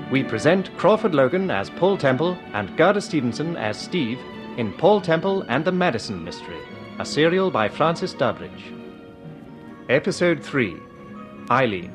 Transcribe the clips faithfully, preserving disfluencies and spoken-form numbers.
we present Crawford Logan as Paul Temple and Gerda Stevenson as Steve in Paul Temple and the Madison Mystery, a serial by Francis Durbridge. Episode three, Eileen.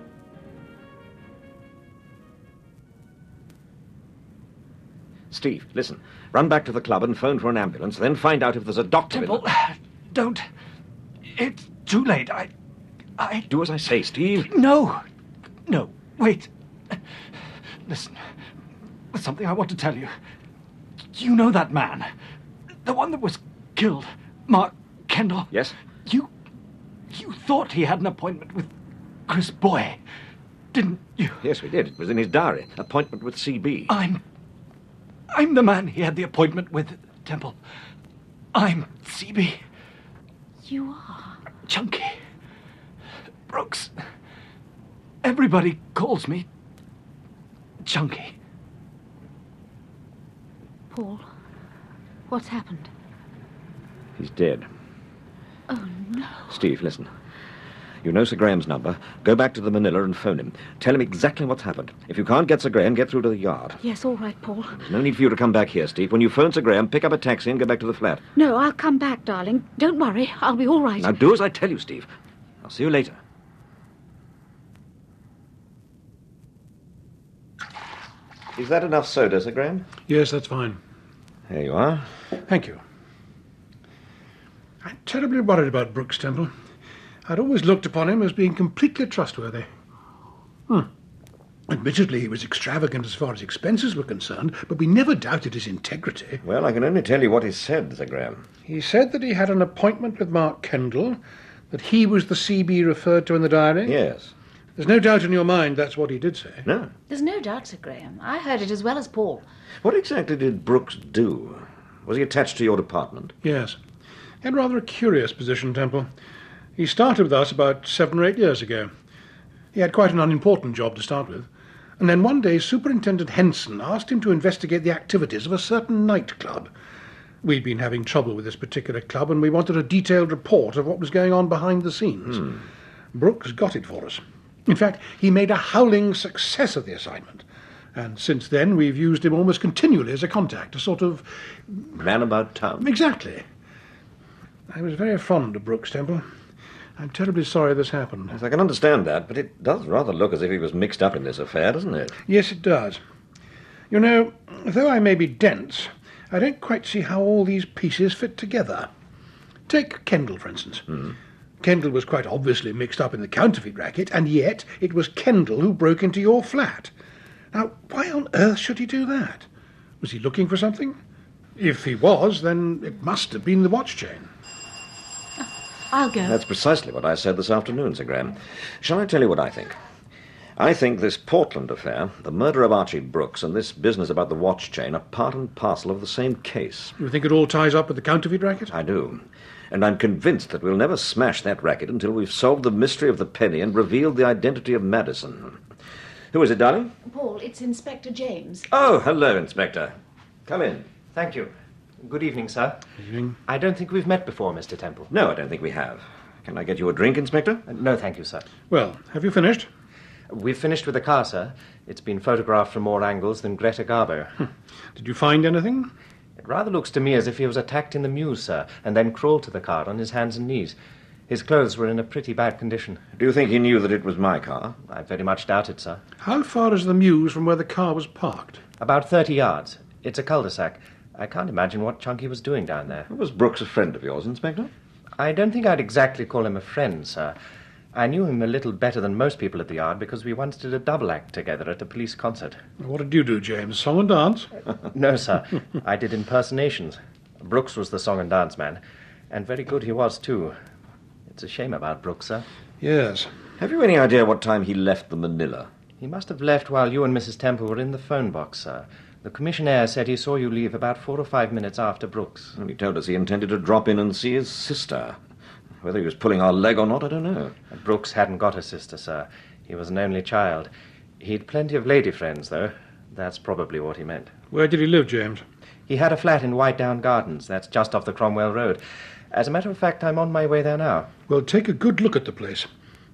Steve, listen. Run back to the club and phone for an ambulance, then find out if there's a doctor Temple, in the... don't. It's too late. I... I... Do as I say, Steve. No. No, wait. Listen. There's something I want to tell you. You know that man? The one that was killed. Mark Kendall. Yes? You... You thought he had an appointment with Chris Boy, didn't you? Yes, we did. It was in his diary. Appointment with C B. I'm... I'm the man he had the appointment with, Temple. I'm C B. You are? Chunky. Brooks. Everybody calls me Chunky. Paul, what's happened? He's dead. Oh, no. Steve, listen. You know Sir Graham's number. Go back to the Manila and phone him. Tell him exactly what's happened. If you can't get Sir Graham, get through to the yard. Yes, all right, Paul. There's no need for you to come back here, Steve. When you phone Sir Graham, pick up a taxi and go back to the flat. No, I'll come back, darling. Don't worry. I'll be all right. Now do as I tell you, Steve. I'll see you later. Is that enough soda, Sir Graham? Yes, that's fine. There you are. Thank you. I'm terribly worried about Brooks, Temple. I'd always looked upon him as being completely trustworthy. Hmm. Admittedly, he was extravagant as far as expenses were concerned, but we never doubted his integrity. Well, I can only tell you what he said, Sir Graham. He said that he had an appointment with Mark Kendall, that he was the C B referred to in the diary. Yes. There's no doubt in your mind that's what he did say. No. There's no doubt, Sir Graham. I heard it as well as Paul. What exactly did Brooks do? Was he attached to your department? Yes. He had rather a curious position, Temple. He started with us about seven or eight years ago. He had quite an unimportant job to start with. And then one day Superintendent Henson asked him to investigate the activities of a certain nightclub. We'd been having trouble with this particular club, and we wanted a detailed report of what was going on behind the scenes. Hmm. Brooks got it for us. In fact, he made a howling success of the assignment. And since then, we've used him almost continually as a contact, a sort of... Man about town? Exactly. I was very fond of Brooks, Temple. I'm terribly sorry this happened. Yes, I can understand that, but it does rather look as if he was mixed up in this affair, doesn't it? Yes, it does. You know, though I may be dense, I don't quite see how all these pieces fit together. Take Kendall, for instance. Hmm. Kendall was quite obviously mixed up in the counterfeit racket, and yet it was Kendall who broke into your flat. Now, why on earth should he do that? Was he looking for something? If he was, then it must have been the watch chain. I'll go. That's precisely what I said this afternoon, Sir Graham. Shall I tell you what I think? I think this Portland affair, the murder of Archie Brooks, and this business about the watch chain are part and parcel of the same case. You think it all ties up with the counterfeit racket? I do. And I'm convinced that we'll never smash that racket until we've solved the mystery of the penny and revealed the identity of Madison. Who is it, darling? Paul, it's Inspector James. Oh, hello, Inspector. Come in. Thank you. Good evening, sir. Evening. I don't think we've met before, Mister Temple. No, I don't think we have. Can I get you a drink, Inspector? Uh, no, thank you, sir. Well, have you finished? We've finished with the car, sir. It's been photographed from more angles than Greta Garbo. Did you find anything? It rather looks to me as if he was attacked in the mews, sir, and then crawled to the car on his hands and knees. His clothes were in a pretty bad condition. Do you think he knew that it was my car? I very much doubt it, sir. How far is the mews from where the car was parked? About thirty yards. It's a cul-de-sac. I can't imagine what Chunky was doing down there. Was Brooks a friend of yours, Inspector? I don't think I'd exactly call him a friend, sir. I knew him a little better than most people at the yard because we once did a double act together at a police concert. What did you do, James? Song and dance? No, sir. I did impersonations. Brooks was the song and dance man, and very good he was, too. It's a shame about Brooks, sir. Yes. Have you any idea what time he left the Manila? He must have left while you and Missus Temple were in the phone box, sir. The commissionaire said he saw you leave about four or five minutes after Brooks. Well, he told us he intended to drop in and see his sister. Whether he was pulling our leg or not, I don't know. Brooks hadn't got a sister, sir. He was an only child. He'd plenty of lady friends, though. That's probably what he meant. Where did he live, James? He had a flat in White Down Gardens. That's just off the Cromwell Road. As a matter of fact, I'm on my way there now. Well, take a good look at the place.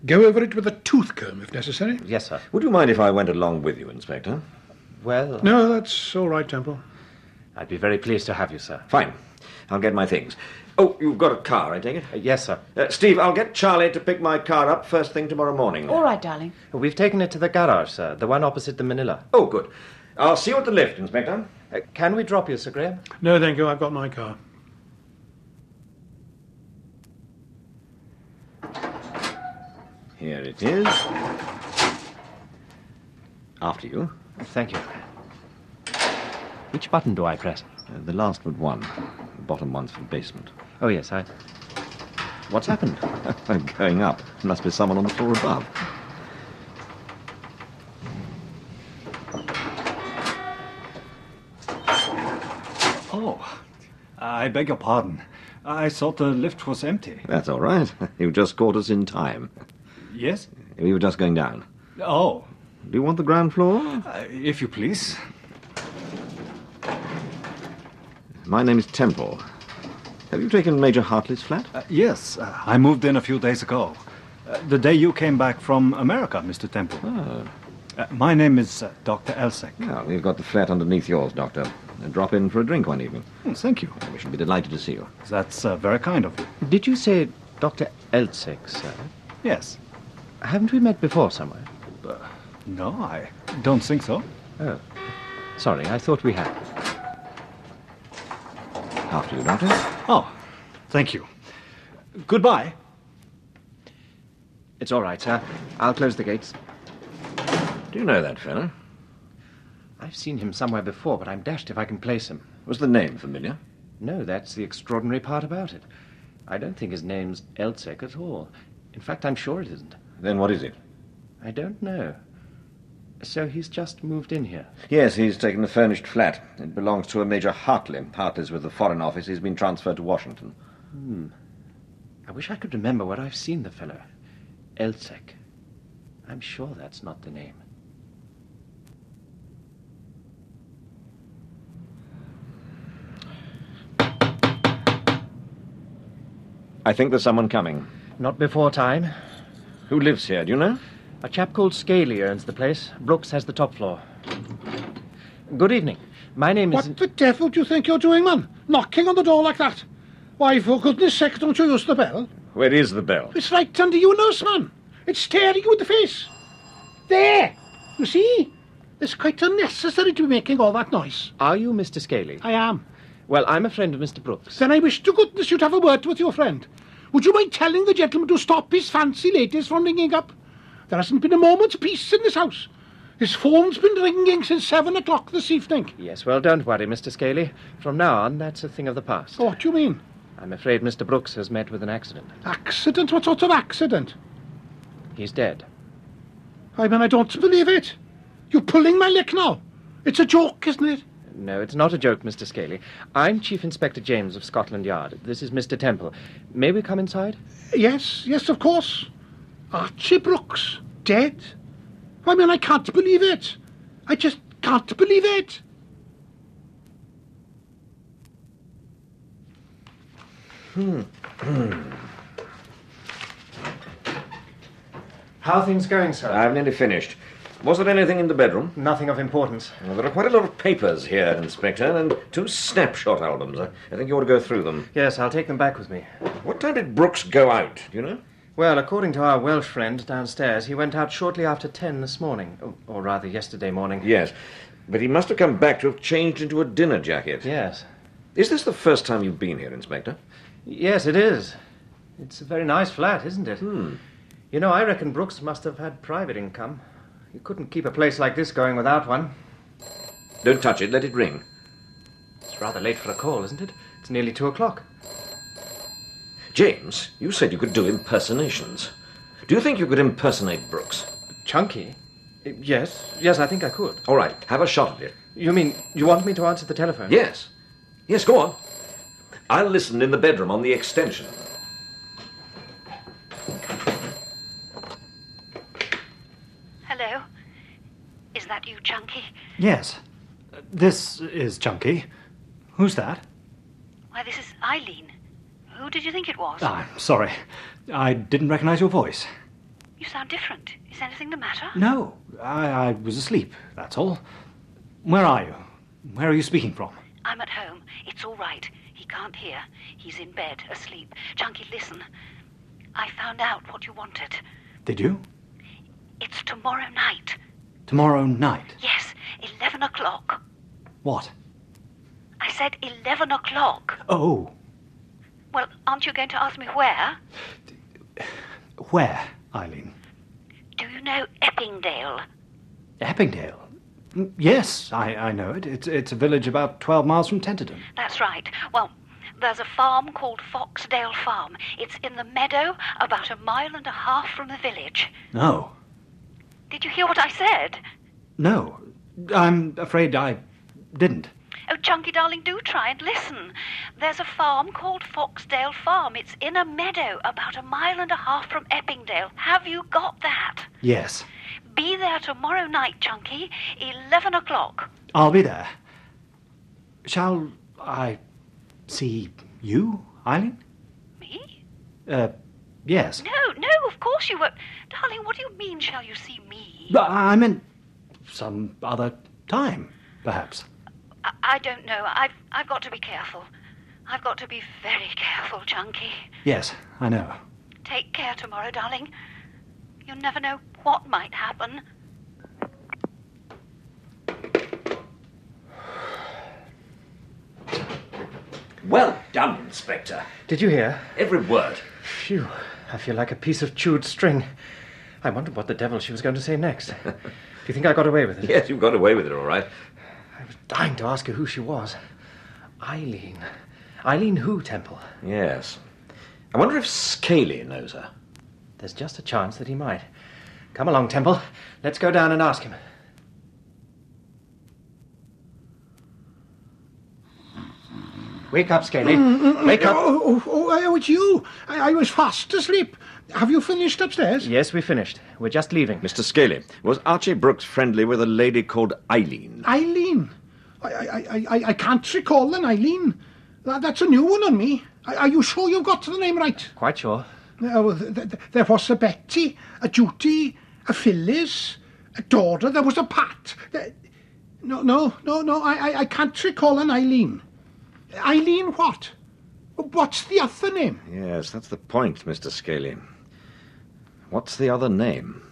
Go over it with a tooth comb if necessary. Yes, sir. Would you mind if I went along with you, Inspector? Well, No, that's all right, Temple. I'd be very pleased to have you, sir. Fine. I'll get my things. Oh, you've got a car, I take it? Uh, yes, sir. Uh, Steve, I'll get Charlie to pick my car up first thing tomorrow morning. All right, darling. We've taken it to the garage, sir, the one opposite the Manila. Oh, good. I'll see you at the lift, Inspector. Uh, can we drop you, Sir Graham? No, thank you. I've got my car. Here it is. After you. Thank you. Which button do I press? Uh, the last but one. The bottom one's for the basement. Oh, yes, I... What's happened? I'm going up. Must be someone on the floor above. Oh, I beg your pardon. I thought the lift was empty. That's all right. You just caught us in time. Yes? We were just going down. Oh, Do you want the ground floor? uh, if you please. My name is Temple. Have you taken Major Hartley's flat? Uh, yes, uh, I moved in a few days ago. Uh, the day you came back from America, Mister Temple. Oh. Uh, my name is uh, Doctor Elsek. Well, we've got the flat underneath yours, Doctor. Uh, drop in for a drink one evening. Oh, thank you. We shall be delighted to see you. That's uh, very kind of you. Did you say Doctor Eltsek, sir? Yes. Haven't we met before somewhere? Uh, no, I don't think so. Oh. Sorry, I thought we had. After you, Doctor. Oh, thank you. Goodbye. It's all right, sir. I'll close the gates. Do you know that fellow? I've seen him somewhere before, but I'm dashed if I can place him. Was the name familiar? No, that's the extraordinary part about it. I don't think his name's Eltsek at all. In fact, I'm sure it isn't. Then what is it? I don't know. So he's just moved in here. Yes, he's taken a furnished flat. It belongs to a Major Hartley. Hartley's with the Foreign Office. He's been transferred to Washington. Hmm. I wish I could remember where I've seen the fellow. Eltsek. I'm sure that's not the name. I think there's someone coming. Not before time. Who lives here, do you know? A chap called Scaly owns the place. Brooks has the top floor. Good evening. My name is... What the devil do you think you're doing, man? Knocking on the door like that? Why, for goodness sake, don't you use the bell? Where is the bell? It's right under your nose, man. It's staring you in the face. There! You see? It's quite unnecessary to be making all that noise. Are you Mister Scaly? I am. Well, I'm a friend of Mister Brooks. Then I wish to goodness you'd have a word with your friend. Would you mind telling the gentleman to stop his fancy ladies from ringing up? There hasn't been a moment's peace in this house. His phone's been ringing since seven o'clock this evening. Yes, well, don't worry, Mister Scaly. From now on, that's a thing of the past. Oh, what do you mean? I'm afraid Mister Brooks has met with an accident. Accident? What sort of accident? He's dead. I mean, I don't believe it. You're pulling my leg now. It's a joke, isn't it? No, it's not a joke, Mister Scaly. I'm Chief Inspector James of Scotland Yard. This is Mister Temple. May we come inside? Yes, yes, of course. Archie Brooks, dead? I mean, I can't believe it. I just can't believe it. Hmm. How are things going, sir? I've nearly finished. Was there anything in the bedroom? Nothing of importance. Well, there are quite a lot of papers here, Inspector, and two snapshot albums. I, I think you ought to go through them. Yes, I'll take them back with me. What time did Brooks go out, do you know? Well, according to our Welsh friend downstairs, he went out shortly after ten this morning. Or, or rather, yesterday morning. Yes, but he must have come back to have changed into a dinner jacket. Yes. Is this the first time you've been here, Inspector? Yes, it is. It's a very nice flat, isn't it? Hmm. You know, I reckon Brooks must have had private income. You couldn't keep a place like this going without one. Don't touch it, let it ring. It's rather late for a call, isn't it? It's nearly two o'clock. James, you said you could do impersonations. Do you think you could impersonate Brooks? Chunky? Yes, yes, I think I could. All right, have a shot at it. You mean you want me to answer the telephone? Yes. Yes, go on. I'll listen in the bedroom on the extension. Hello? Is that you, Chunky? Yes. This is Chunky. Who's that? Why, this is Eileen. Who did you think it was? Ah, sorry. I didn't recognize your voice. You sound different. Is anything the matter? No, I, I was asleep, that's all. Where are you? Where are you speaking from? I'm at home. It's all right. He can't hear. He's in bed, asleep. Junkie, listen. I found out what you wanted. Did you? It's tomorrow night. Tomorrow night? Yes, eleven o'clock. What? I said eleven o'clock. Oh. Well, aren't you going to ask me where? Where, Eileen? Do you know Eppingdale? Eppingdale? Yes, I, I know it. It's, it's a village about twelve miles from Tenterden. That's right. Well, there's a farm called Foxdale Farm. It's in the meadow, about a mile and a half from the village. No. Did you hear what I said? No. I'm afraid I didn't. Oh, Junkie, darling, do try and listen. There's a farm called Foxdale Farm. It's in a meadow, about a mile and a half from Eppingdale. Have you got that? Yes. Be there tomorrow night, Junkie, eleven o'clock. I'll be there. Shall I see you, Eileen? Me? Uh, yes. No, no, of course you won't. Darling, what do you mean, shall you see me? I meant some other time, perhaps. I, I don't know. I've, I've got to be careful. I've got to be very careful, Junkie. Yes, I know. Take care tomorrow, darling. You never know what might happen. Well done, Inspector. Did you hear? Every word. Phew, I feel like a piece of chewed string. I wondered what the devil she was going to say next. Do you think I got away with it? Yes, you got away with it, all right. I was dying to ask her who she was. Eileen. Eileen who, Temple? Yes. I wonder if Scaly knows her. There's just a chance that he might. Come along, Temple. Let's go down and ask him. Wake up, Scaly. Wake up. Oh, oh, oh, oh, it's you. I, I was fast asleep. Have you finished upstairs? Yes, we finished. We're just leaving. Mister Scaly, was Archie Brooks friendly with a lady called Eileen? Eileen? I, I, I, I, I can't recall an Eileen. That, that's a new one on me. Are, are you sure you've got the name right? Quite sure. Uh, th- th- there was a Betty, a Judy, a Phyllis, a Dora, there was a Pat. Uh, no, no, no, no, I, I, I can't recall an Eileen. Eileen what? What's the other name? Yes, that's the point, Mister Scaly. What's the other name?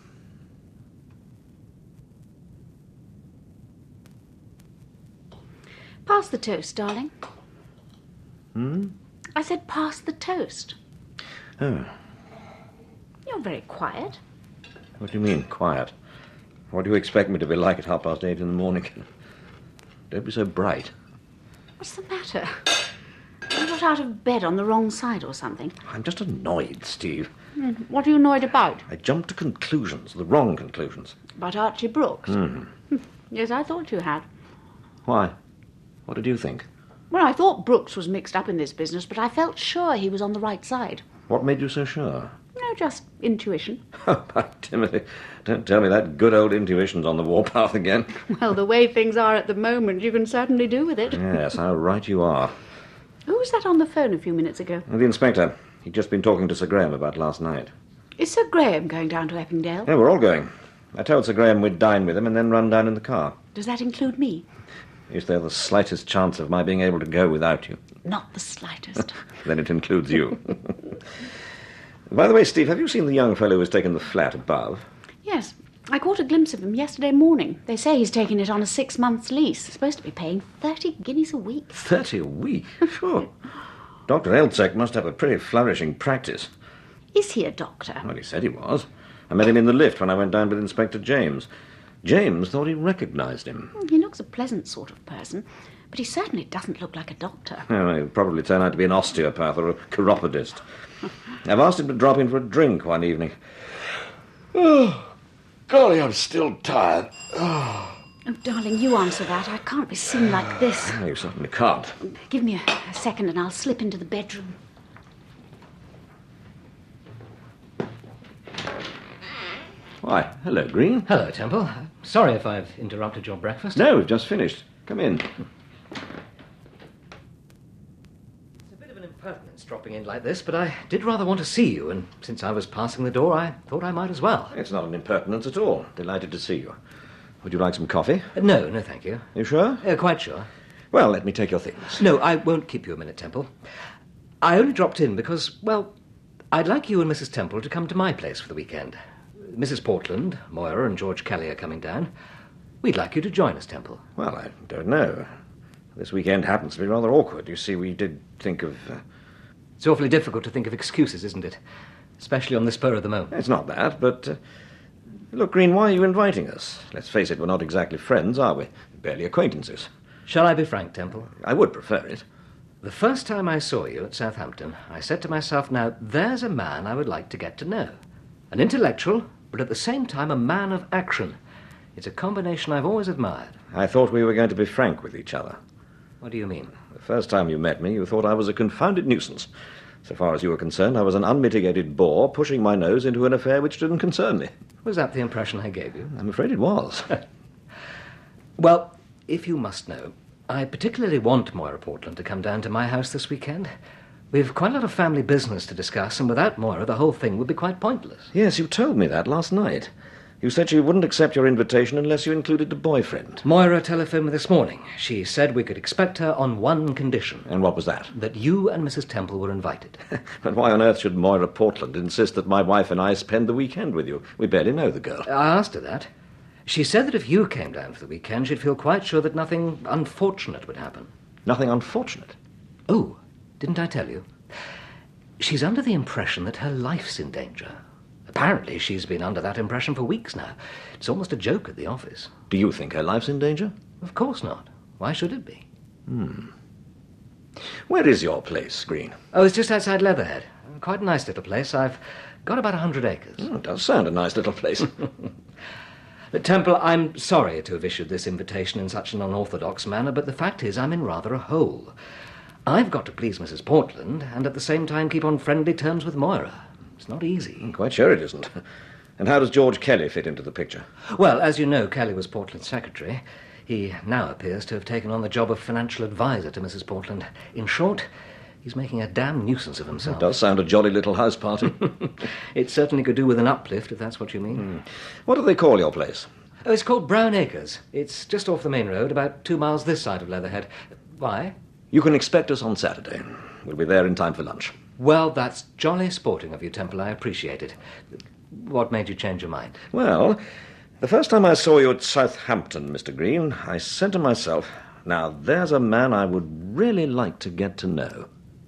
Pass the toast, darling. Hmm? I said pass the toast. Oh, You're very quiet. what do you mean, quiet? What do you expect me to be like at half past eight in the morning? Don't be so bright. What's the matter? You got out of bed on the wrong side or something? I'm just annoyed, Steve. Hmm, What are you annoyed about? I jumped to conclusions, the wrong conclusions. About Archie Brooks? Hmm. Yes, I thought you had. Why? What did you think? Well, I thought Brooks was mixed up in this business, but I felt sure he was on the right side. What made you so sure? No, just intuition. Oh, by Timothy, don't tell me that good old intuition's on the warpath again. Well, the way things are at the moment, you can certainly do with it. Yes, how right you are. Who was that on the phone a few minutes ago? The inspector. He'd just been talking to Sir Graham about last night. Is Sir Graham going down to Eppingdale? Yeah, we're all going. I told Sir Graham we'd dine with him and then run down in the car. Does that include me? Is there the slightest chance of my being able to go without you? Not the slightest. Then it includes you. By the way, Steve, have you seen the young fellow who's taken the flat above? Yes, I caught a glimpse of him yesterday morning. They say he's taking it on a six-month lease. He's supposed to be paying thirty guineas a week. Thirty a week? Sure. Doctor Elzek must have a pretty flourishing practice. Is he a doctor? Well, he said he was. I met him in the lift when I went down with Inspector James. James thought he recognised him. He looks a pleasant sort of person, but he certainly doesn't look like a doctor. Oh, he'll probably turn out to be an osteopath or a chiropodist. I've asked him to drop in for a drink one evening. Oh, golly, I'm still tired. Oh. Oh, darling, you answer that. I can't be seen like this. No, you certainly can't. Give me a, a second and I'll slip into the bedroom. Why, hello, Green. Hello, Temple. Sorry if I've interrupted your breakfast. No, we've just finished. Come in. It's a bit of an impertinence points dropping in like this, but I did rather want to see you, and since I was passing the door, I thought I might as well. It's not an impertinence at all. Delighted to see you. Would you like some coffee? Uh, no, no, thank you. You sure? Uh, quite sure. Well, let me take your things. No, I won't keep you a minute, Temple. I only dropped in because, well, I'd like you and Missus Temple to come to my place for the weekend. Missus Portland, Moira and George Kelly are coming down. We'd like you to join us, Temple. Well, I don't know. This weekend happens to be rather awkward. You see, we did think of... Uh... It's awfully difficult to think of excuses, isn't it? Especially on the spur of the moment. It's not that, but... Uh... Look, Green, why are you inviting us? Let's face it, we're not exactly friends, are we? Barely acquaintances. Shall I be frank, Temple? I would prefer it. The first time I saw you at Southampton, I said to myself, now, there's a man I would like to get to know. An intellectual, but at the same time a man of action. It's a combination I've always admired. I thought we were going to be frank with each other. What do you mean? The first time you met me, you thought I was a confounded nuisance. So far as you were concerned, I was an unmitigated bore pushing my nose into an affair which didn't concern me. Was that the impression I gave you? I'm afraid it was. Well, if you must know, I particularly want Moira Portland to come down to my house this weekend. We've quite a lot of family business to discuss, and without Moira, the whole thing would be quite pointless. Yes, you told me that last night. You said she wouldn't accept your invitation unless you included a boyfriend. Moira telephoned me this morning. She said we could expect her on one condition. And what was that? That you and Missus Temple were invited. But why on earth should Moira Portland insist that my wife and I spend the weekend with you? We barely know the girl. I asked her that. She said that if you came down for the weekend, she'd feel quite sure that nothing unfortunate would happen. Nothing unfortunate? Oh, didn't I tell you? She's under the impression that her life's in danger. Apparently, she's been under that impression for weeks now. It's almost a joke at the office. Do you think her life's in danger? Of course not. Why should it be? Hmm. Where is your place, Green? Oh, it's just outside Leatherhead. Quite a nice little place. I've got about a hundred acres. Oh, it does sound a nice little place. But Temple, I'm sorry to have issued this invitation in such an unorthodox manner, but the fact is I'm in rather a hole. I've got to please Missus Portland and at the same time keep on friendly terms with Moira. It's not easy. I'm quite sure it isn't. And how does George Kelly fit into the picture? Well, as you know, Kelly was Portland's secretary. He now appears to have taken on the job of financial advisor to Missus Portland. In short, he's making a damn nuisance of himself. It does sound a jolly little house party. It certainly could do with an uplift, if that's what you mean. Hmm. What do they call your place? Oh, it's called Brown Acres. It's just off the main road, about two miles this side of Leatherhead. Why? You can expect us on Saturday. We'll be there in time for lunch. Well, that's jolly sporting of you, Temple. I appreciate it. What made you change your mind? Well, the first time I saw you at Southampton, Mister Green, I said to myself, now there's a man I would really like to get to know.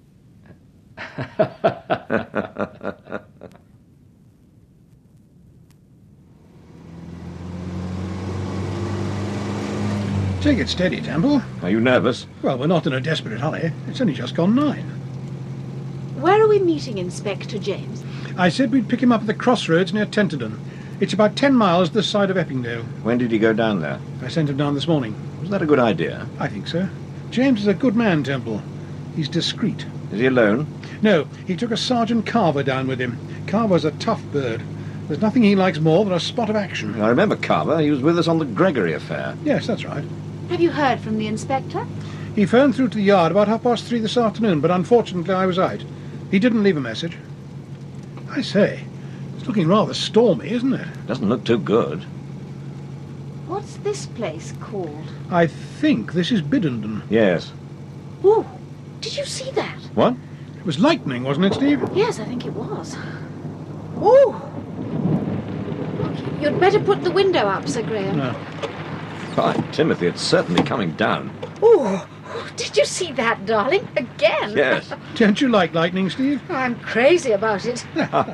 Take it steady, Temple. Are you nervous? Well, we're not in a desperate hurry. It's only just gone nine. Where are we meeting, Inspector James? I said we'd pick him up at the crossroads near Tenterden. It's about ten miles this side of Eppingdale. When did he go down there? I sent him down this morning. Was that a good idea? I think so. James is a good man, Temple. He's discreet. Is he alone? No, he took a Sergeant Carver down with him. Carver's a tough bird. There's nothing he likes more than a spot of action. I remember Carver. He was with us on the Gregory affair. Yes, that's right. Have you heard from the inspector? He phoned through to the yard about half past three this afternoon, but unfortunately I was out. He didn't leave a message. I say, it's looking rather stormy, isn't it? Doesn't look too good. What's this place called? I think this is Biddenden. Yes. Ooh, did you see that? What? It was lightning, wasn't it, Steve? Yes, I think it was. Ooh! You'd better put the window up, Sir Graham. No. By Timothy, it's certainly coming down. Ooh! Did you see that, darling? Again? Yes. Don't you like lightning, Steve? I'm crazy about it.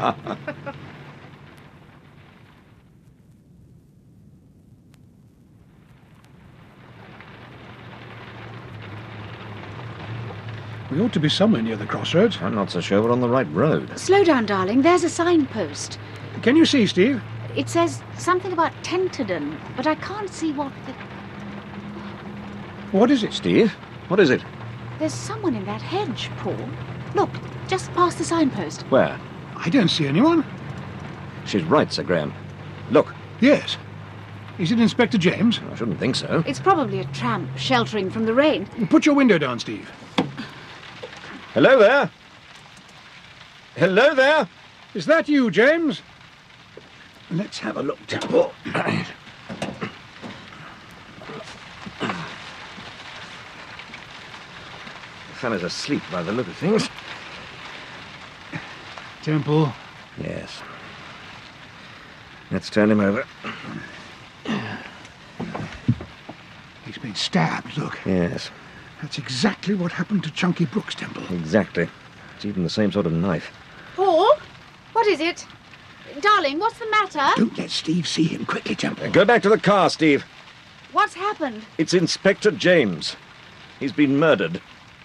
We ought to be somewhere near the crossroads. I'm not so sure we're on the right road. Slow down, darling. There's a signpost. Can you see, Steve? It says something about Tenterden, but I can't see what the... What is it? Steve, what is it? There's someone in that hedge, Paul. Look, just past the signpost. Where? I don't see anyone. She's right, Sir Graham. Look. Yes. Is it Inspector James? I shouldn't think so. It's probably a tramp sheltering from the rain. Put your window down, Steve. Hello there. Hello there. Is that you, James? Let's have a look, Temple. The fellow's asleep by the look of things. Temple. Yes. Let's turn him over. He's been stabbed, look. Yes, That's exactly what happened to Chunky Brooks, Temple. exactly. It's even the same sort of knife. Paul? What is it? Darling, what's the matter? Don't let Steve see him. Quickly, Temple. Go back to the car, Steve. What's happened? It's Inspector James. He's been murdered.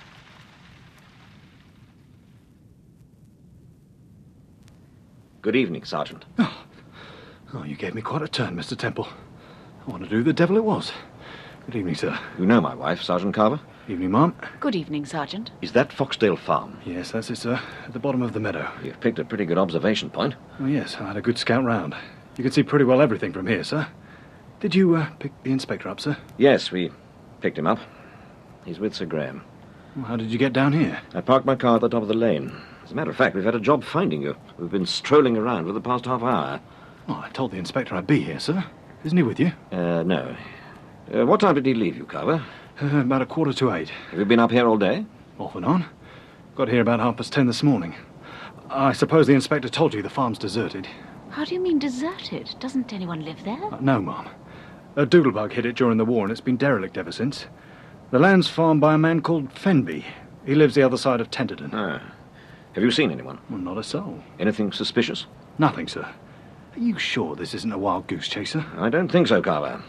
Good evening, Sergeant. Oh, you gave me quite a turn, Mister Temple. I wonder who the devil it was. Good evening, sir. You know my wife, Sergeant Carver? Evening, Ma'am. Good evening, Sergeant. Is that Foxdale Farm? Yes, that's it, sir. At the bottom of the meadow. You've picked a pretty good observation point. Oh, yes, I had a good scout round. You could see pretty well everything from here, sir. Did you uh, pick the inspector up, sir? Yes, we picked him up. He's with Sir Graham. Well, how did you get down here? I parked my car at the top of the lane. As a matter of fact, we've had a job finding you. We've been strolling around for the past half hour. Oh, I told the inspector I'd be here, sir. Isn't he with you? Uh, no. Uh, what time did he leave you, Carver? Uh, about a quarter to eight. Have you been up here all day? Off and on. Got here about half past ten this morning. I suppose the inspector told you the farm's deserted. How do you mean deserted? Doesn't anyone live there? Uh, no, Ma'am. A doodlebug hit it during the war, and it's been derelict ever since. The land's farmed by a man called Fenby. He lives the other side of Tenterden. Ah. Have you seen anyone? Well, not a soul. Anything suspicious? Nothing, sir. Are you sure this isn't a wild goose chaser? I don't think so, Carver.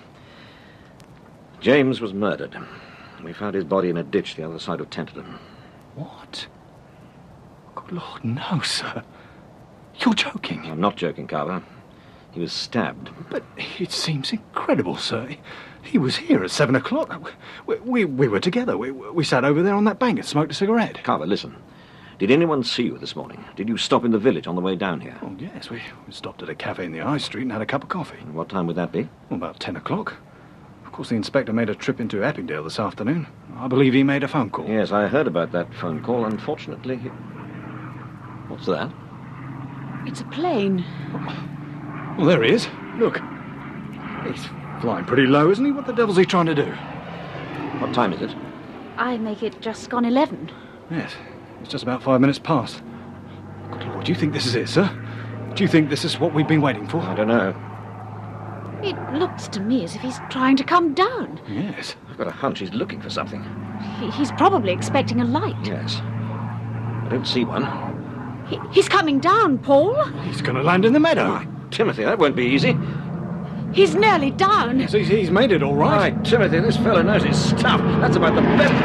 James was murdered. We found his body in a ditch the other side of Tenterden. What? Good Lord, no, sir. You're joking. I'm not joking, Carver. He was stabbed. But it seems incredible, sir. He was here at seven o'clock. We, we, we were together. We, we sat over there on that bank and smoked a cigarette. Carver, listen. Did anyone see you this morning? Did you stop in the village on the way down here? Oh, yes, we, we stopped at a cafe in the High Street and had a cup of coffee. And what time would that be? Well, about ten o'clock. Of course, the inspector made a trip into Eppingdale this afternoon. I believe he made a phone call. Yes, I heard about that phone call. Unfortunately, he... What's that? It's a plane. Well, there he is. Look. He's flying pretty low, isn't he? What the devil's he trying to do? What time is it? I make it just gone eleven. Yes, it's just about five minutes past. Good Lord, do you think this is it, sir? Do you think this is what we've been waiting for? I don't know. It looks to me as if he's trying to come down. Yes. I've got a hunch he's looking for something. He, he's probably expecting a light. Yes. I don't see one. He, he's coming down, Paul. He's going to land in the meadow. Why, Timothy, that won't be easy. He's nearly down. Yes, he's, he's made it all right. Why, Timothy, this fellow knows his stuff. That's about the best...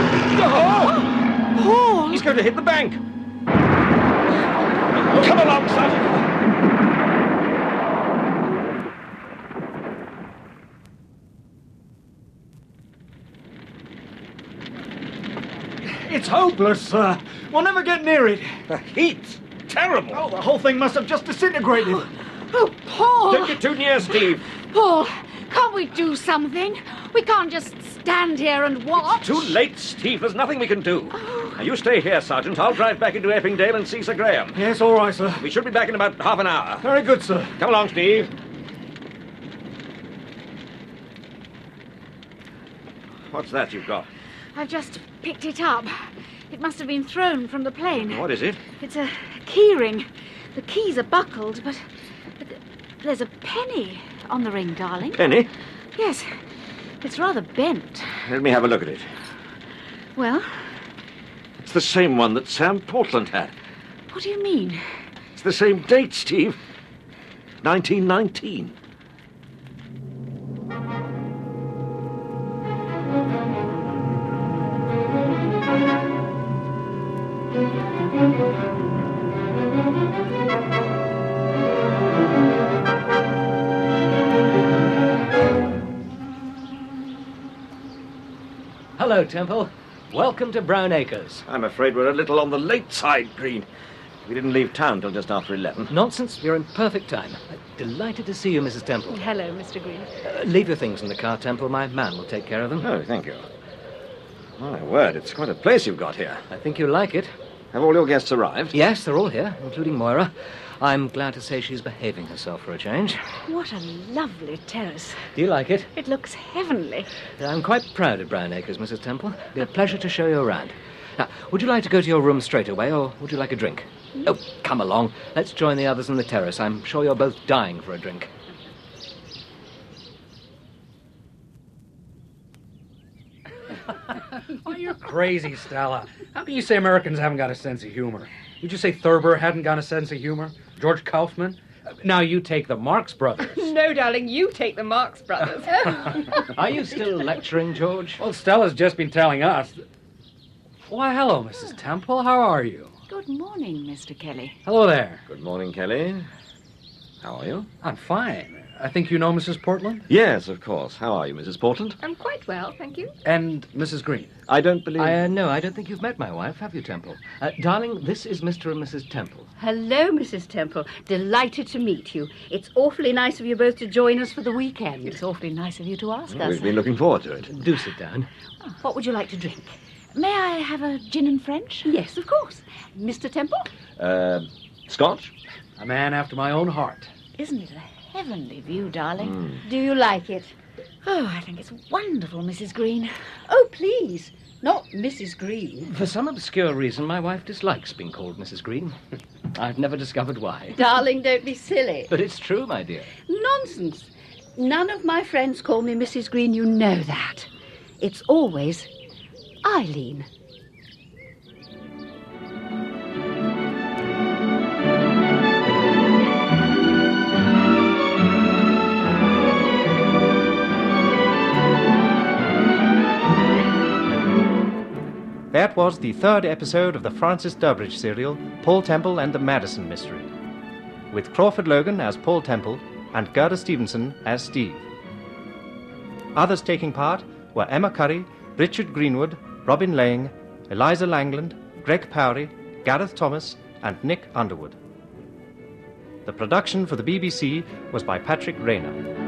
Oh! Paul! He's going to hit the bank. Come along, Sergeant. It's hopeless, sir. We'll never get near it. The heat's terrible. Oh, the whole thing must have just disintegrated. Oh, Paul! Don't get too near, Steve. Paul, can't we do something? We can't just stand here and watch. Too late, Steve. There's nothing we can do. Now, you stay here, Sergeant. I'll drive back into Eppingdale and see Sir Graham. Yes, all right, sir. We should be back in about half an hour. Very good, sir. Come along, Steve. What's that you've got? I've just picked it up. It must have been thrown from the plane. What is it? It's a key ring. The keys are buckled, but, but there's a penny on the ring, darling. Penny? Yes. It's rather bent. Let me have a look at it. Well, It's the same one that Sam Portland had. what do you mean? It's the same date, Steve. nineteen nineteen. Hello, Temple. Welcome to Brown Acres. I'm afraid we're a little on the late side, Green. We didn't leave town till just after eleven. Nonsense, you're in perfect time. I'm delighted to see you, Missus Temple. Hello, Mister Green. Uh, leave your things in the car, Temple. My man will take care of them. Oh, thank you. My word, it's quite a place you've got here. I think you'll like it. Have all your guests arrived? Yes, they're all here, including Moira. I'm glad to say she's behaving herself for a change. What a lovely terrace. Do you like it? It looks heavenly. I'm quite proud of Brown Acres, Missus Temple. It'll be a pleasure to show you around. Now, would you like to go to your room straight away, or would you like a drink? Oh, come along. Let's join the others on the terrace. I'm sure you're both dying for a drink. Oh, you're crazy, Stella. How can you say Americans haven't got a sense of humor? Did you say Thurber hadn't got a sense of humor? George Kaufman? Now you take the Marx Brothers. No, darling, you take the Marx Brothers. Are you still lecturing, George? Well, Stella's just been telling us. Why, hello, Missus Temple. How are you? Good morning, Mister Kelly. Hello there. Good morning, Kelly. How are you? I'm fine. I think you know Missus Portland? Yes, of course. How are you, Missus Portland? I'm quite well, thank you. And Missus Green? I don't believe... I, uh, no, I don't think you've met my wife, have you, Temple? Uh, darling, this is Mister and Missus Temple. Hello, Missus Temple. Delighted to meet you. It's awfully nice of you both to join us for the weekend. It's awfully nice of you to ask us. We've been looking forward to it. Do sit down. Oh, what would you like to drink? May I have a gin and French? Yes, of course. Mister Temple? Uh, Scotch? A man after my own heart. Isn't it a heavenly view, darling? Mm. Do you like it? Oh, I think it's wonderful, Missus Green. Oh, please. Not Missus Green. For some obscure reason, my wife dislikes being called Missus Green. I've never discovered why. Darling, don't be silly. But it's true, my dear. Nonsense. None of my friends call me Missus Green, you know that. It's always Eileen. That was the third episode of the Francis Durbridge serial, Paul Temple and the Madison Mystery, with Crawford Logan as Paul Temple and Gerda Stevenson as Steve. Others taking part were Emma Curry, Richard Greenwood, Robin Lang, Eliza Langland, Greg Powry, Gareth Thomas, and Nick Underwood. The production for the B B C was by Patrick Rayner.